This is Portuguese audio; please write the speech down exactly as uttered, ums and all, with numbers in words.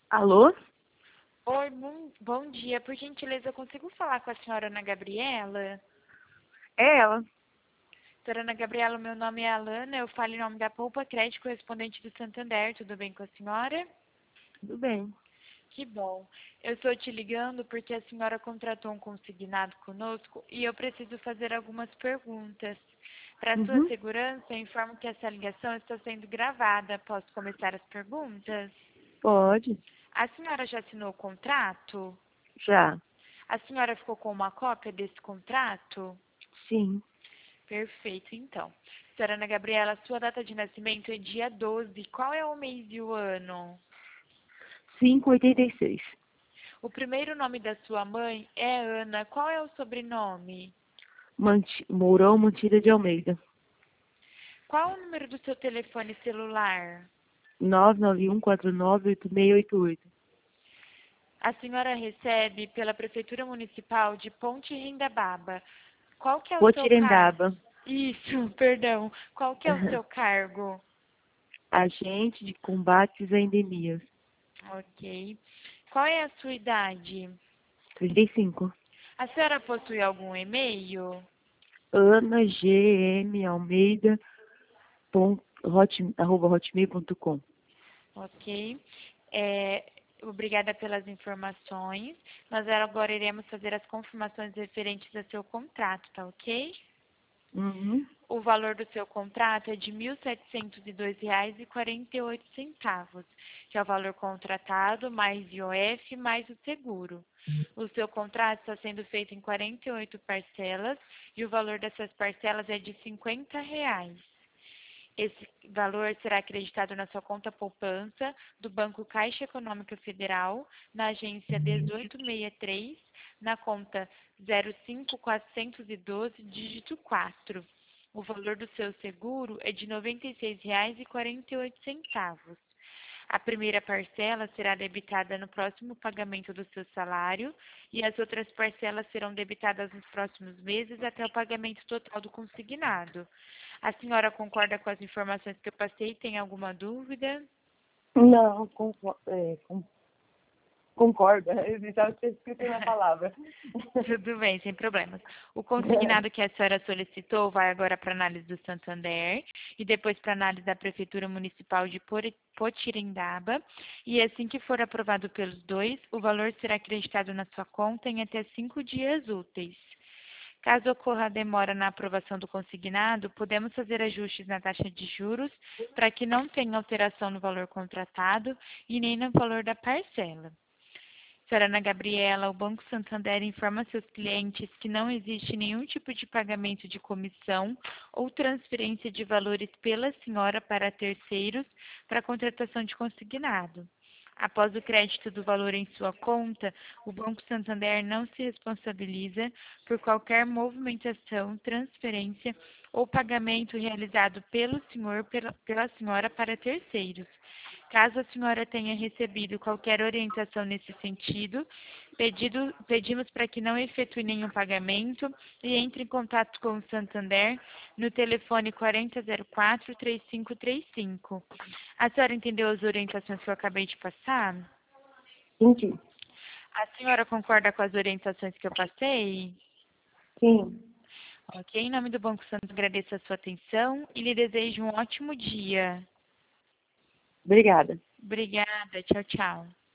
Alô? Oi, bom, bom dia. Por gentileza, eu consigo falar com a senhora Ana Gabriela? É ela. Senhora Ana Gabriela, meu nome é Alana, eu falo em nome da Poupa Crédito, correspondente do Santander. Tudo bem com a senhora? Tudo bem. Que bom. Eu estou te ligando porque a senhora contratou um consignado conosco e eu preciso fazer algumas perguntas. Para sua Uhum. segurança, eu informo que essa ligação está sendo gravada. Posso começar as perguntas? Pode. A senhora já assinou o contrato? Já. A senhora ficou com uma cópia desse contrato? Sim. Perfeito, então. Senhora Ana Gabriela, sua data de nascimento é dia doze. Qual é o mês e o ano? Cinco oitenta e seis. O primeiro nome da sua mãe é Ana. Qual é o sobrenome? Manti... Mourão Mantida de Almeida. Qual o número do seu telefone celular? Nove nove um quatro nove oito seis oito oito. A senhora recebe pela Prefeitura Municipal de Ponte Rendababa. Qual que é o seu cargo? Potirendaba. Isso, perdão. Qual que é o seu cargo? Agente de combates a endemias. Ok. Qual é a sua idade? Trinta e cinco. A senhora possui algum e-mail? Ana G M Almeida. Ponto, hot, arroba hotmail ponto com. Ok. É, obrigada pelas informações. Nós agora iremos fazer as confirmações referentes ao seu contrato, tá ok? Uhum. O valor do seu contrato é de mil setecentos e dois reais e quarenta e oito centavos, que é o valor contratado, mais I O F, mais o seguro. O seu contrato está sendo feito em quarenta e oito parcelas e o valor dessas parcelas é de cinquenta reais. Esse valor será acreditado na sua conta poupança do Banco Caixa Econômica Federal, na agência dezoito sessenta e três, na conta zero cinco quatrocentos e doze, dígito quatro. O valor do seu seguro é de noventa e seis reais e quarenta e oito centavos. A primeira parcela será debitada no próximo pagamento do seu salário e as outras parcelas serão debitadas nos próximos meses até o pagamento total do consignado. A senhora concorda com as informações que eu passei? Tem alguma dúvida? Não, concordo. É, com- concordo. Eu estava esquecendo a palavra. Tudo bem, sem problemas. O consignado que a senhora solicitou vai agora para análise do Santander e depois para análise da Prefeitura Municipal de Pori- Potirendaba. E assim que for aprovado pelos dois, o valor será acreditado na sua conta em até cinco dias úteis. Caso ocorra demora na aprovação do consignado, podemos fazer ajustes na taxa de juros para que não tenha alteração no valor contratado e nem no valor da parcela. Senhora Ana Gabriela, o Banco Santander informa seus clientes que não existe nenhum tipo de pagamento de comissão ou transferência de valores pela senhora para terceiros para contratação de consignado. Após o crédito do valor em sua conta, o Banco Santander não se responsabiliza por qualquer movimentação, transferência ou pagamento realizado pelo senhor pela, pela senhora para terceiros. Caso a senhora tenha recebido qualquer orientação nesse sentido, pedido- pedimos para que não efetue nenhum pagamento e entre em contato com o Santander no telefone quarenta zero quatro, três cinco três cinco. A senhora entendeu as orientações que eu acabei de passar? Entendi. A senhora concorda com as orientações que eu passei? Sim. Ok, em nome do Banco Santos, agradeço a sua atenção e lhe desejo um ótimo dia. Obrigada. Obrigada, tchau, tchau.